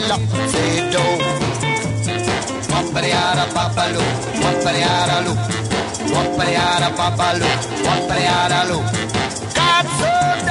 la, say do. Wappariara papalu, wappariara lu, wappariara papalu, wappariara lu. God's so